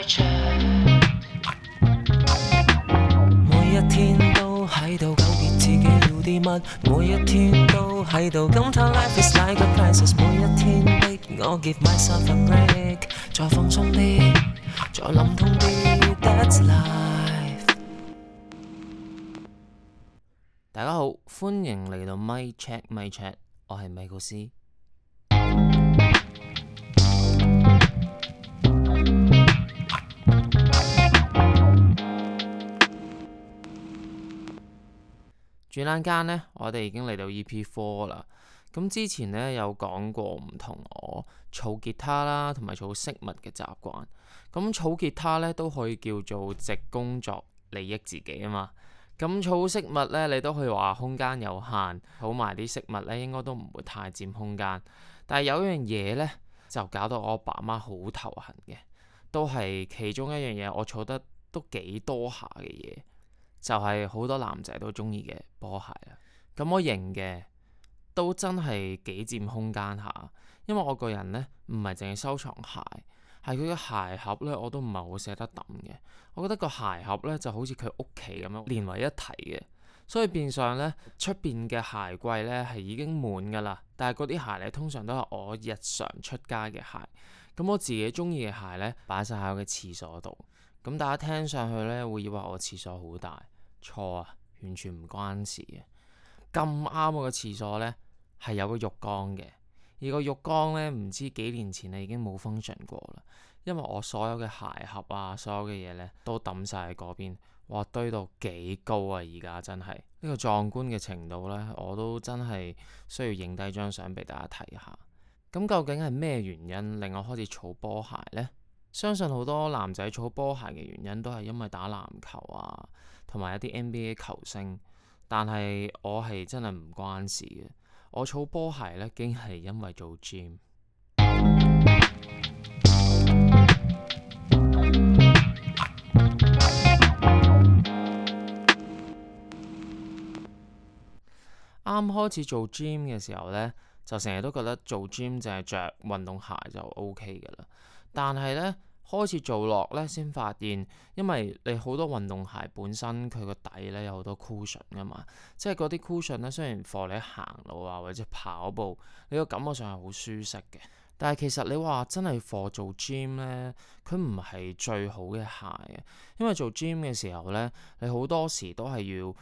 每一天都喺度糾結自己要啲乜，每一天都喺度感嘆 life is like a crisis， 每一天逼我 give myself a break， 再放鬆啲，再諗通啲 ，That's life。大家好，歡迎嚟到咪 check， 我係米高斯。轉眼間呢，我哋已經嚟到 EP4 啦。咁之前呢，有講過唔同我儲吉他啦，同埋儲飾物嘅習慣。咁儲吉他呢，都可以叫做藉工作利益自己啊嘛。咁儲飾物呢，你都可以話空間有限，儲埋啲飾物呢，應該都唔會太佔空間。但係有樣嘢呢，就搞到我爸媽好頭痕嘅，都係其中一樣嘢我儲得都幾多下嘅嘢。就係好多男仔都中意嘅波鞋啦，咁我認嘅都真係幾佔空間下，因為我個人呢，唔係淨係收藏鞋，係佢嘅鞋盒呢，我都唔係好捨得抌嘅。我覺得個鞋盒呢，就好似佢屋企咁樣連為一體嘅，所以變相呢，出邊嘅鞋櫃呢係已經滿噶啦，但係嗰啲鞋呢，通常都係我日常出街嘅鞋，咁我自己中意嘅鞋呢，擺晒喺我嘅廁所度。咁大家聽上去呢，會以為我廁所好大。錯啊，完全唔關事嘅。咁啱我個廁所呢，係有個浴缸嘅，而個浴缸呢，唔知幾年前已經冇 function 過啦，因為我所有嘅鞋盒啊，所有嘅嘢呢，都抌晒喺嗰邊，哇，堆到幾高啊！而家真係呢個壯觀嘅程度呢，我都真係需要影低張相俾大家睇下。咁究竟係咩原因令我開始儲波鞋呢？相信好多男仔儲波鞋嘅原因都係因為打籃球啊，同埋一啲 NBA 球星。但係我係真係唔關事嘅，我儲波鞋呢，竟係因為做 gym。啱開始做 gym 嘅時候呢，就成日都覺得做 gym 就係着運動鞋就 OK 㗎啦。但係呢，開始做落呢，先發現，因為你好多運動鞋本身佢個底呢有好多 cushion 噶嘛，即係嗰啲 cushion 呢，雖然 for 你行路啊或者跑步，你個感覺上係好舒適嘅。但係其實你話真係 for 做 gym 呢，佢唔係最好嘅鞋嘅，因為做 gym 嘅時候呢，你好多時都係要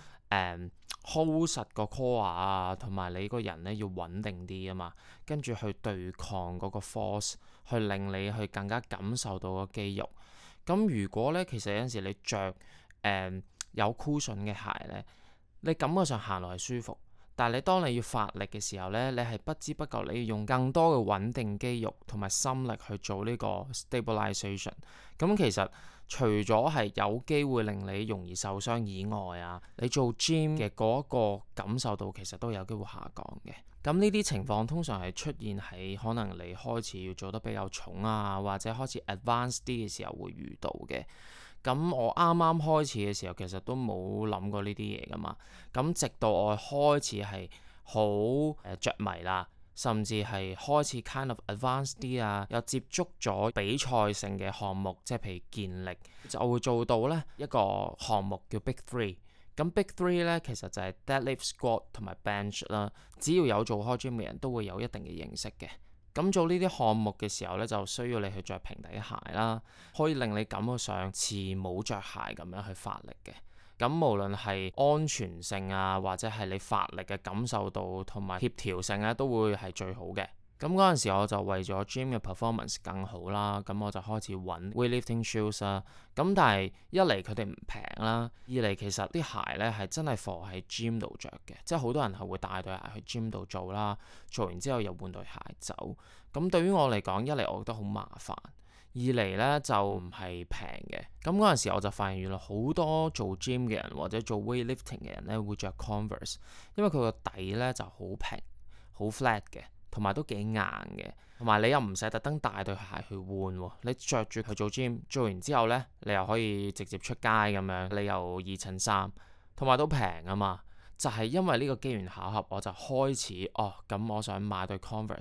hold 實個 core 啊，同埋你個人呢要穩定啲啊嘛，跟住去對抗嗰個 force， 去令你去更加感受到個肌肉。咁如果呢，其實有陣時你着有 cushion 嘅鞋呢，你感覺上行落係舒服，但係你當你要發力嘅時候呢，你係不知不覺你要用更多嘅穩定肌肉同埋心力去做呢個 stabilization。咁其實除咗係有機會令你容易受傷以外啊，你做 gym 嘅嗰個感受度其實都有機會下降嘅。咁呢啲情況通常係出現喺可能你開始要做得比較重啊，或者開始 advanced 啲嘅時候會遇到嘅。咁我啱啱開始嘅時候其實都冇諗過呢啲嘢噶嘛。咁直到我開始係好着迷啦，甚至係開始 kind of advanced 啲啊，又接觸咗比賽性嘅項目，即係譬如健力，就會做到呢一個項目叫 Big Three。咁 Big Three 呢，其實就係 deadlift、squat 同埋 bench 啦。只要有做開 gym 嘅人都會有一定嘅認識嘅。咁做呢啲項目嘅時候呢，就需要你去着平底鞋啦，可以令你感覺上似冇着鞋咁樣去發力嘅。咁無論係安全性啊，或者係你發力嘅感受度同埋協調性咧，都會係最好嘅。咁嗰陣時我就為咗 gym 嘅 performance 更好啦，咁我就開始揾 weightlifting shoes 啦。咁但係一嚟佢哋唔平啦，二嚟其實啲鞋呢係真係 for 喺 gym 度着嘅，即係好多人係會帶對鞋去 gym 度做啦，做完之後又換對鞋走。咁對於我嚟講，一嚟我覺得好麻煩，二嚟呢就唔係平嘅。咁嗰陣時我就發現原來好多做 gym 嘅人或者做 weightlifting 嘅人呢會着 Converse， 因為佢個底呢就好平好 flat 嘅。同埋都幾硬嘅，同埋你又唔使特登帶對鞋去換喎，你着住佢做 gym， 做完之後呢，你又可以直接出街咁樣，你又易襯衫，同埋都平啊嘛。就係因為呢個機緣巧合，我就開始咁我想買對 Converse 啦。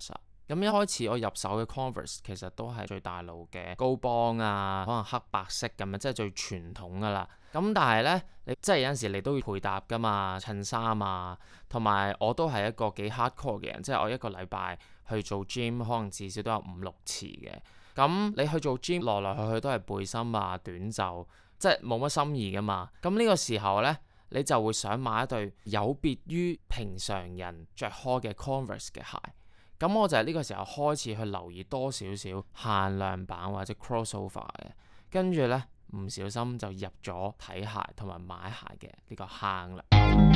咁一開始我入手嘅 Converse 其實都係最大路嘅高幫啊，可能黑白色咁樣，即係最傳統噶啦。咁但係呢，你即係有陣時你都要配搭噶嘛，襯衫啊，同埋我都係一個幾 hardcore 嘅人，即係我一個禮拜去做 gym 可能至少都有5-6次嘅。咁你去做 gym 來來去去都係背心啊、短袖，即係冇乜心意噶嘛。咁呢個時候呢，你就會想買一對有別於平常人着開嘅 Converse 嘅鞋。咁我就係呢個時候開始去留意多少少限量版或者 crossover 嘅，跟住呢，唔小心就入咗睇鞋同埋買鞋嘅呢個坑啦。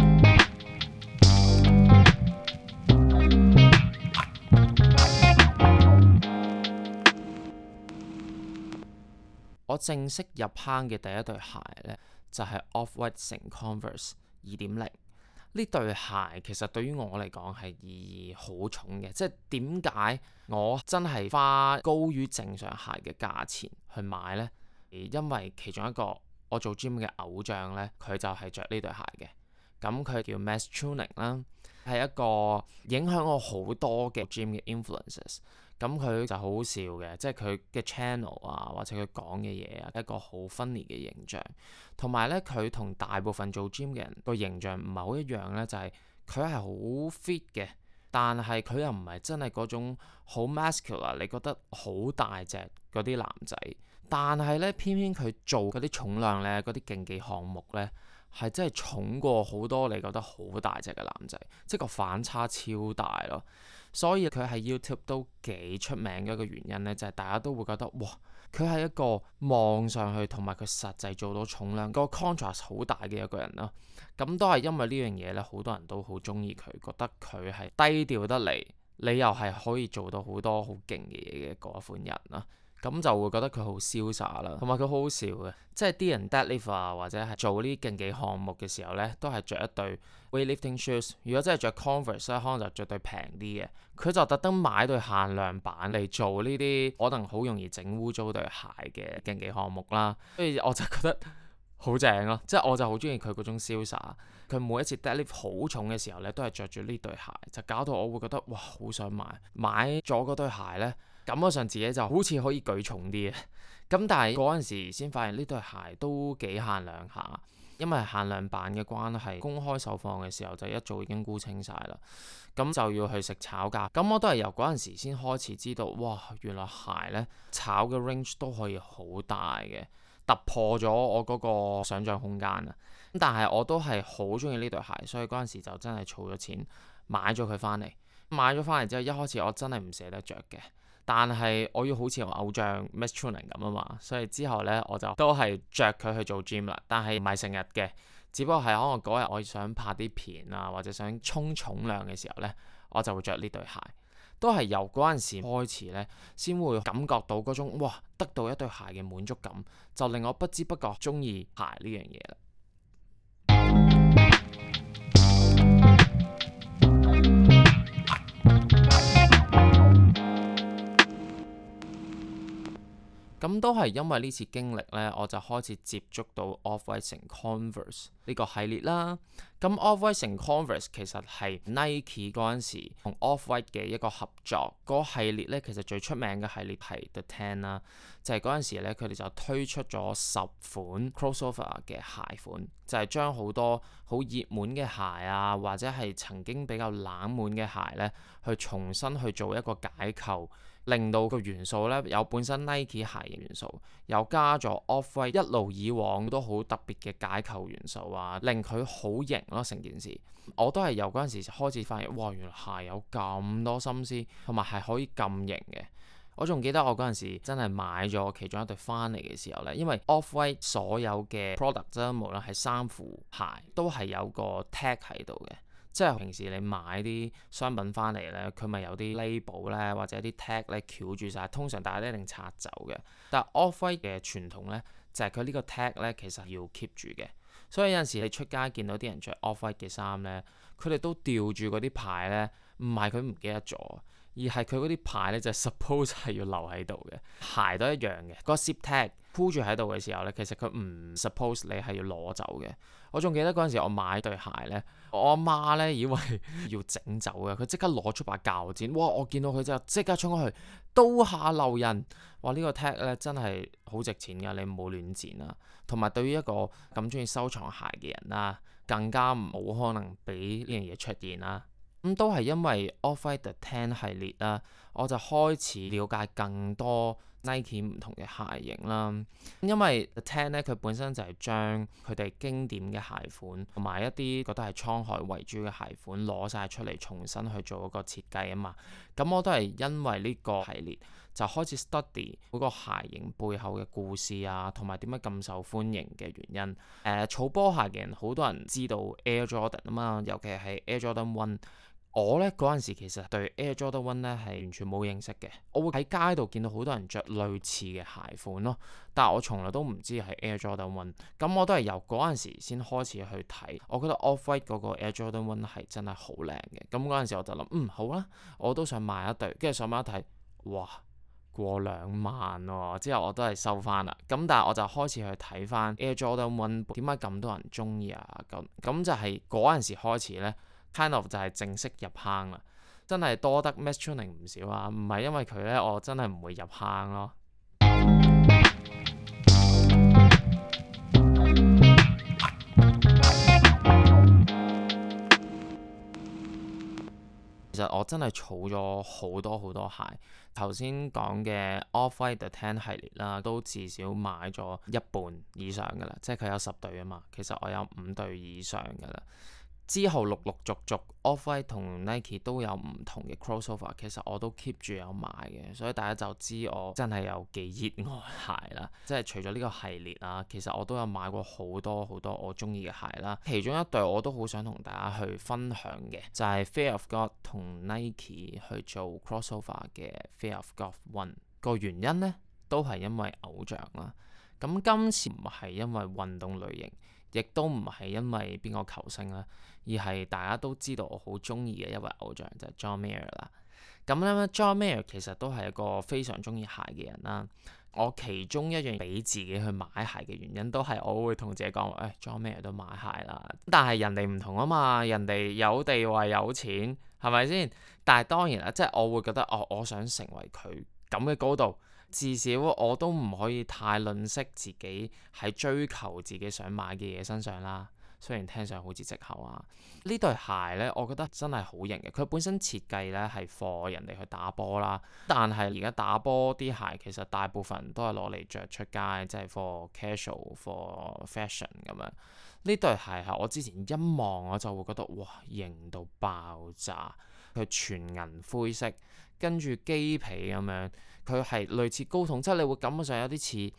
我正式入坑嘅第一對鞋呢，就係 Off-White 乘 Converse 2.0。呢對鞋其實對於我嚟講係意義好重嘅，即係點解我真係花高於正常鞋嘅價錢去買呢？因為其中一個我做 gym 嘅偶像呢，佢就係着呢對鞋嘅。咁佢叫 Mass Tuning 啦，係一個影響我好多嘅 gym 嘅 influences。咁佢就好好笑嘅，即係佢嘅 channel 啊，或者佢講嘅嘢啊，一個好 funny 嘅形象。同埋咧，佢同大部分做 gym 嘅人個形象唔係好一樣咧，就係佢係好 fit 嘅，但係佢又唔係真係嗰種好 muscular，你覺得好大隻嗰啲男仔。但係咧，偏偏佢做嗰啲重量咧，嗰啲競技項目咧，係真係重過好多你覺得好大隻嘅男仔，即係個反差超大咯。所以佢喺 YouTube 都幾出名嘅一個原因咧，就係大家都會覺得哇，佢係一個望上去同埋佢實際做到重量個 contrast 好大嘅一個人咯。咁都係因為呢樣嘢咧，好多人都好中意佢，覺得佢係低調得嚟，你又係可以做到好多好勁嘅嘢嘅嗰一款人啦。咁就會覺得佢好瀟灑啦，同埋佢好好笑嘅，即係啲人 deadlift 啊，或者係做呢啲競技項目嘅時候呢，都係着一對 weightlifting shoes。如果真係着 Converse 咧，可能就着對平啲嘅。佢就特登買對限量版嚟做呢啲可能好容易整污糟對鞋嘅競技項目啦。所以我就覺得好正咯，即係我就好中意佢嗰種瀟灑。佢每一次 deadlift 好重嘅時候呢，都係着住呢對鞋，就搞到我會覺得哇，好想買。買咗嗰對鞋呢，感覺上自己就好似可以舉重啲嘅，咁但係嗰陣時先發現呢對鞋都幾限量下，因為限量版嘅關係，公開售放嘅時候就一早已經沽清晒啦，咁就要去食炒價。咁我都係由嗰陣時先開始知道，哇，原來鞋呢炒嘅 range 都可以好大嘅，突破咗我嗰個想像空間啊！咁但係我都係好中意呢對鞋，所以嗰陣時就真係儲咗錢買咗佢翻嚟。買咗翻嚟之後，一開始我真係唔捨得着嘅。但係我要好似我偶像 Mass Tuning 咁啊嘛，所以之後呢，我就都係着佢去做 gym 啦，但係唔係成日嘅，只不過係可能嗰日我想拍啲片啊，或者想衝重量嘅時候呢，我就會着呢對鞋。都係由嗰陣時開始呢，先會感覺到嗰種哇，得到一對鞋嘅滿足感，就令我不知不覺中意鞋呢樣嘢啦。咁都係因為呢次經歷呢，我就開始接觸到 Off-White 乘 Converse 呢個系列啦。咁 Off-White 乘 Converse 其實係 Nike 嗰陣時同 Off-White 嘅一個合作。嗰個系列呢，其實最出名嘅系列係 The Ten 啦，就係嗰陣時呢，佢哋就推出咗10款 crossover 嘅鞋款，就係將好多好熱門嘅鞋啊，或者係曾經比較冷門嘅鞋呢，去重新去做一個解構。令到個元素咧有本身 Nike 鞋嘅元素，又加咗 Off-White 一路以往都好特別嘅解構元素啊，令佢好型咯成件事。我都係由嗰陣時開始發現，哇！原來鞋有咁多心思，同埋係可以咁型嘅。我仲記得我嗰陣時真係買咗其中一對翻嚟嘅時候咧，因為 Off-White 所有嘅 product 啫，無論係衫褲鞋都係有個 tag 喺度嘅。即係平時你買啲商品翻嚟咧，佢咪有啲 label 咧，或者啲 tag 咧翹住晒，通常大家都一定拆走嘅。但係 Off-White 嘅傳統咧，就係佢呢個 tag 咧其實要 keep 住嘅。所以有陣時你出街見到啲人着 Off-White 嘅衫咧，佢哋都吊住嗰啲牌咧，唔係佢唔記得咗， 而係佢嗰啲牌咧就 suppose 係要留喺度嘅，鞋都一樣嘅，個 zip tag 箍住喺度嘅時候咧，其實佢唔 suppose 你係要攞走嘅。我仲記得嗰陣時我買對鞋咧，我阿媽咧以為要整走嘅，佢即刻攞出把鉸剪，哇！我見到佢之後即刻衝過去，刀下留人，哇！呢個 tag 咧真係好值錢㗎，你唔好亂剪啦。同埋對於一個咁中意收藏鞋嘅人啦，更加冇可能俾呢樣嘢出現啦。咁都係因為 Off-White The Ten 系列啦，我就開始了解更多 Nike 唔同嘅鞋型啦。因為 The Ten 咧，佢本身就係將佢哋經典嘅鞋款同埋一啲覺得係滄海遺珠嘅鞋款攞晒出嚟，重新去做一個設計啊嘛。咁我都係因為呢個系列就開始 study 嗰個鞋型背後嘅故事啊，同埋點解咁受歡迎嘅原因。儲波鞋嘅人好多人知道 Air Jordan 啊嘛，尤其係 Air Jordan One。我咧嗰陣時其實對 Air Jordan One 咧係完全冇認識嘅，我會喺街度見到好多人着類似嘅鞋款咯，但係我從來都唔知係 Air Jordan One。咁我都係由嗰陣時先開始去睇，我覺得 Off-White 嗰個 Air Jordan One 係真係好靚嘅。咁嗰陣時我就諗，好啦，我都想買一對，跟住上網一睇，哇，過2萬喎，之後我都係收翻啦。咁但係我就開始去睇翻 Air Jordan One 點解咁多人中意啊？咁就係嗰陣時開始咧。kind of 就係正式入坑啦，真係多得 Max Tuning 唔少啊！唔係因為佢咧，我真係唔會入坑咯。其實我真係儲咗好多鞋，頭先講嘅 Off-White The Ten 系列啦，都至少買咗一半以上噶啦，即係佢有10對啊嘛，其實我有5對以上噶啦。之後陸續 Off-White 同 Nike 都有唔同嘅 crossover， 其實我都 keep 住有買嘅，所以大家就知我真係有幾熱愛鞋啦。即係除咗呢個系列啦，其實我都有買過好多我中意嘅鞋啦。其中一對我都好想同大家去分享嘅，就係 Fear of God 同 Nike 去做 crossover 嘅 Fear of God One。個原因呢，都係因為偶像啦。咁今次唔係因為運動類型，亦都唔係因為邊個球星啦，而係大家都知道我好中意嘅一位偶像就係 John Mayer 啦。咁咧 John Mayer 其實都係一個非常中意鞋嘅人啦。我其中一樣俾自己去買鞋嘅原因，都係我會同自己講，John Mayer 都買鞋啦。但係人哋唔同啊嘛，人哋有地位有錢，係咪先？但係當然啦，即係我會覺得，我想成為佢咁嘅高度。至少我都唔可以太吝嗇自己喺追求自己想買嘅嘢身上啦。雖然聽上好似藉口啊，呢對鞋呢，我覺得真係好型嘅。佢本身設計呢係 for 人哋去打波啦，但係而家打波啲鞋其實大部分都係攞嚟着出街，即係 for casual、for fashion 咁樣。呢對鞋係我之前一望我就會覺得哇，型到爆炸！佢全銀灰色，跟住雞皮咁樣。佢係類似高筒，即係你會感覺上有啲似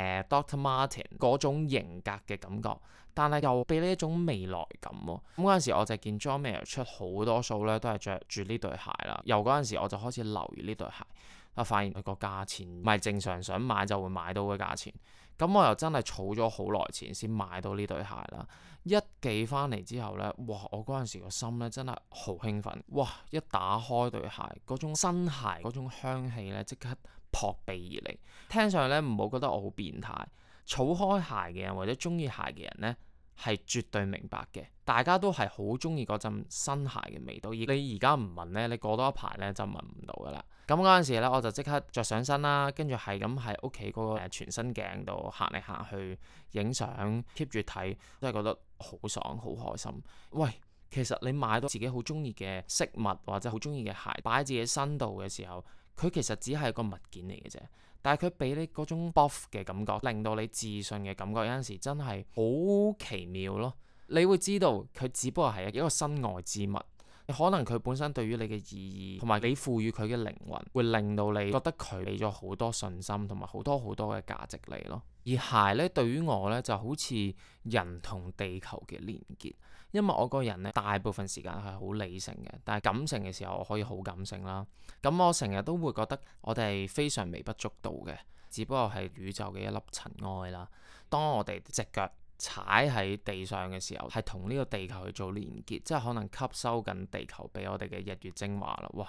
Dr. Martin 嗰種型格嘅感覺，但係又俾呢一種未來感喎。咁嗰陣時我就見 John Mayer 出好多數咧，都係着住呢對鞋啦。由嗰陣時我就開始留意呢對鞋，我發現佢個價錢唔係正常想買就會買到嘅價錢。咁我又真係儲咗好耐錢先買到呢對鞋啦。一寄翻嚟之後呢，哇！我嗰陣時個心呢真係好興奮，哇！一打開對鞋，嗰種新鞋嗰種香氣呢，即刻撲鼻而嚟。聽上去呢，唔好覺得我好變態。儲開鞋嘅人或者中意鞋嘅人呢，係絕對明白嘅。大家都係好中意嗰陣新鞋嘅味道。而你而家唔聞呢，你過多一排呢就聞唔到噶啦。咁嗰陣時咧，我就即刻着上身啦，跟住係咁喺屋企嗰個全身鏡度行嚟行去影相 keep 住睇，真係覺得好爽好開心。喂，其實你買到自己好中意嘅飾物或者好中意嘅鞋擺喺自己身度嘅時候，佢其實只係個物件嚟嘅啫，但係佢俾你嗰種 buff 嘅感覺，令到你自信嘅感覺，有陣時真係好奇妙咯。你會知道佢只不過係一個身外之物。可能佢本身對於你嘅意義同埋你賦予佢嘅靈魂，會令到你覺得佢俾咗好多信心同埋好多嘅價值你咯。而鞋咧，對於我咧就好似人同地球嘅連結，因為我個人咧大部分時間係好理性嘅，但係感性嘅時候我可以好感性啦。咁我成日都會覺得我哋係非常微不足道嘅，只不過係宇宙嘅一粒塵埃啦。當我哋隻腳踩喺地上嘅時候，係同呢個地球去做連結，即係可能吸收緊地球俾我哋嘅日月精華啦。哇！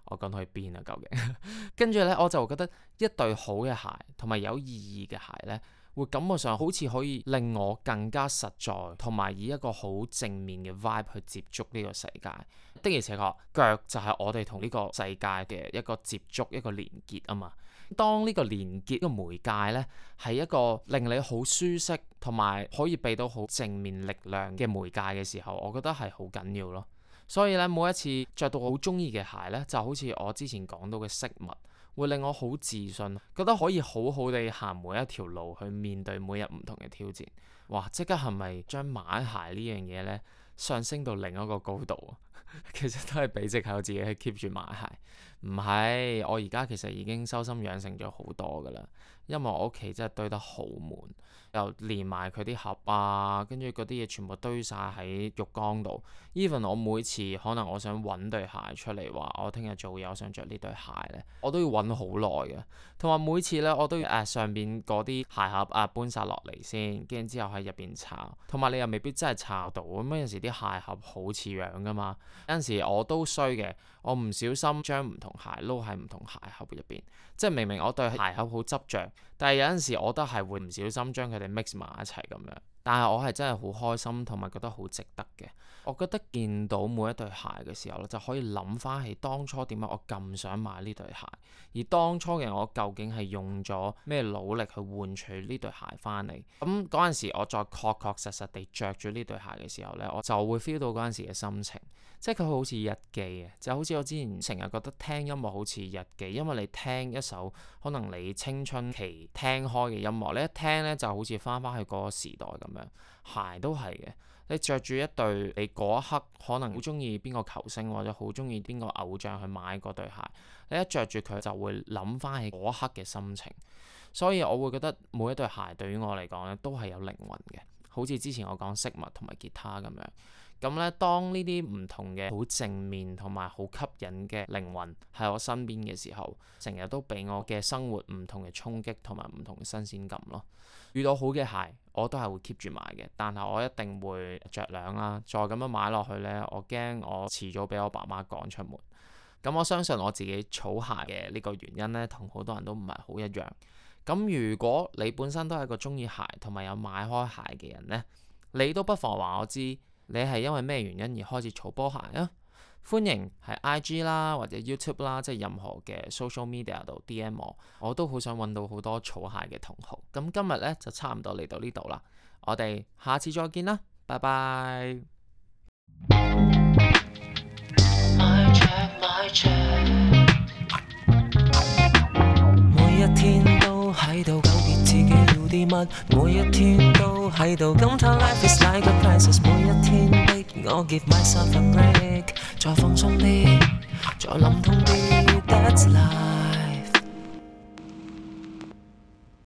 我講去邊啊？究竟？跟住呢，我就覺得一對好嘅鞋同埋有意義嘅鞋呢，會感覺上好似可以令我更加實在，同埋以一個好正面嘅 vibe 去接觸呢個世界。的而且確，腳就係我哋同呢個世界嘅一個接觸，一個連結啊嘛。當呢個連結嘅媒介呢，係一個令你好舒適同埋可以俾到好正面力量嘅媒介嘅時候，我覺得係好緊要咯。所以咧，每一次着到好中意嘅鞋呢，就好似我之前講到嘅飾物，會令我好自信，覺得可以好好地行每一條路去面對每日唔同嘅挑戰。哇！即刻係咪將買鞋呢樣嘢呢上升到另一個高度啊？其實都係俾藉口自己去 keep 住買鞋。唔係，我而家其實已經修心養性咗好多噶啦，因為我屋企真係堆得好滿，又連埋佢啲盒啊，跟住嗰啲嘢全部堆晒喺浴缸度。even 我每次可能我想揾對鞋出嚟話，我聽日做嘢我想着呢對鞋呢，我都要揾好耐嘅。同埋每次呢，我都要上邊嗰啲鞋盒搬晒落嚟先，跟住之後喺入邊抄。同埋你又未必真係抄到，咁有陣時啲鞋盒好似樣噶嘛。有陣時我都衰嘅，我唔小心將唔同鞋撈喺唔同鞋盒入邊，即係明明我對鞋盒好執着，但係有陣時我都係會唔小心將佢哋 mix 埋一齊咁樣。但係我係真係好開心同埋覺得好值得嘅。我覺得見到每一對鞋嘅時候咧，就可以諗翻起當初點解我咁想買呢對鞋，而當初嘅我究竟係用咗咩努力去換取呢對鞋翻嚟。咁嗰陣時我再確確實實地着住呢對鞋嘅時候呢，我就會 feel 到嗰陣時嘅心情，即係佢好似日記嘅，就好似我之前成日覺得聽音樂好似日記，因為你聽一首可能你青春期聽開嘅音樂，你一聽呢就好似翻返去嗰個時代咁樣。鞋都係嘅，你着住一對你嗰一刻可能好中意邊個球星或者好中意邊個偶像去買嗰對鞋，你一着住佢就會諗翻起嗰一刻嘅心情。所以我會覺得每一對鞋對於我嚟講咧都係有靈魂嘅，好似之前我講飾物同埋吉他咁樣。咁咧，當呢啲唔同嘅好正面同埋好吸引嘅靈魂喺我身邊嘅時候，成日都俾我嘅生活唔同嘅衝擊同埋唔同嘅新鮮感咯。遇到好嘅鞋，我都係會 keep 住買嘅，但係我一定會着量啦。再咁樣買落去呢，我驚我遲早俾我爸媽趕出門。咁我相信我自己儲鞋嘅呢個原因呢，同好多人都唔係好一樣。咁如果你本身都係一個中意鞋同埋有買開鞋嘅人呢，你都不妨話我知，你係因為咩原因而開始儲波鞋啊？歡迎喺 IG 啦或者 YouTube 啦，即係任何嘅 social media 度 DM 我都好想揾到好多儲鞋嘅同好。咁今日呢，就差唔多嚟到呢度啦，我哋下次再見啦，拜拜。每一天都喺度糾結自己要啲乜，每一天都喺度感嘆 life is like a crisis， 每一天逼我 give myself a break， 再放鬆啲，再諗通啲 that's life。